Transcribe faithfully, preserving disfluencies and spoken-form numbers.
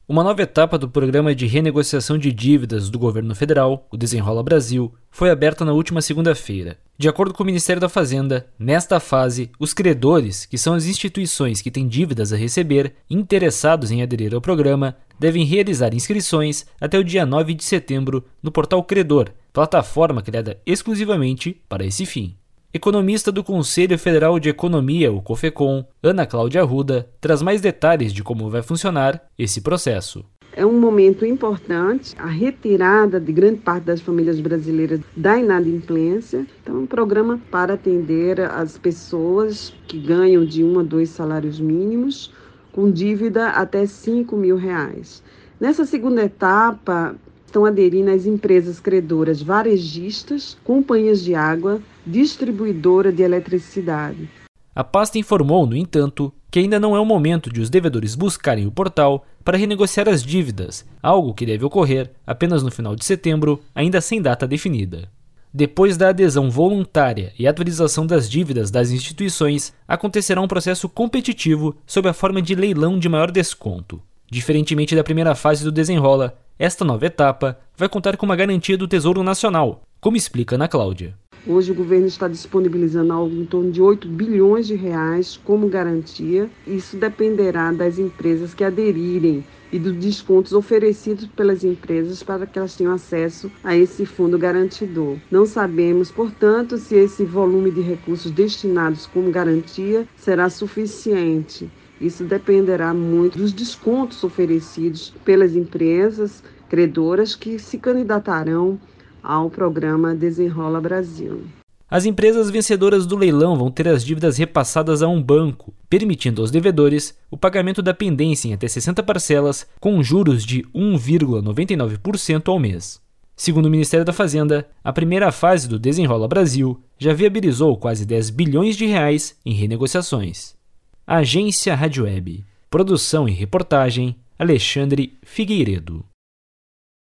Uma nova etapa do Programa de Renegociação de Dívidas do Governo Federal, o Desenrola Brasil, foi aberta na última segunda-feira. De acordo com o Ministério da Fazenda, nesta fase, os credores, que são as instituições que têm dívidas a receber, interessados em aderir ao programa, devem realizar inscrições até o dia nove de setembro no portal Credor, plataforma criada exclusivamente para esse fim. Economista do Conselho Federal de Economia, o COFECON, Ana Cláudia Arruda, traz mais detalhes de como vai funcionar esse processo. É um momento importante, a retirada de grande parte das famílias brasileiras da inadimplência. Então, é um programa para atender as pessoas que ganham de um a dois salários mínimos, com dívida até cinco mil reais. Nessa segunda etapa, estão aderindo as empresas credoras varejistas, companhias de água, distribuidora de eletricidade. A pasta informou, no entanto, que ainda não é o momento de os devedores buscarem o portal para renegociar as dívidas, algo que deve ocorrer apenas no final de setembro, ainda sem data definida. Depois da adesão voluntária e atualização das dívidas das instituições, acontecerá um processo competitivo sob a forma de leilão de maior desconto. Diferentemente da primeira fase do Desenrola, esta nova etapa vai contar com uma garantia do Tesouro Nacional, como explica Ana Cláudia. Hoje o governo está disponibilizando algo em torno de oito bilhões de reais como garantia. Isso dependerá das empresas que aderirem e dos descontos oferecidos pelas empresas para que elas tenham acesso a esse fundo garantidor. Não sabemos, portanto, se esse volume de recursos destinados como garantia será suficiente. Isso dependerá muito dos descontos oferecidos pelas empresas credoras que se candidatarão ao programa Desenrola Brasil. As empresas vencedoras do leilão vão ter as dívidas repassadas a um banco, permitindo aos devedores o pagamento da pendência em até sessenta parcelas, com juros de um vírgula noventa e nove por cento ao mês. Segundo o Ministério da Fazenda, a primeira fase do Desenrola Brasil já viabilizou quase dez bilhões de reais em renegociações. Agência Rádio Web. Produção e reportagem, Alexandre Figueiredo.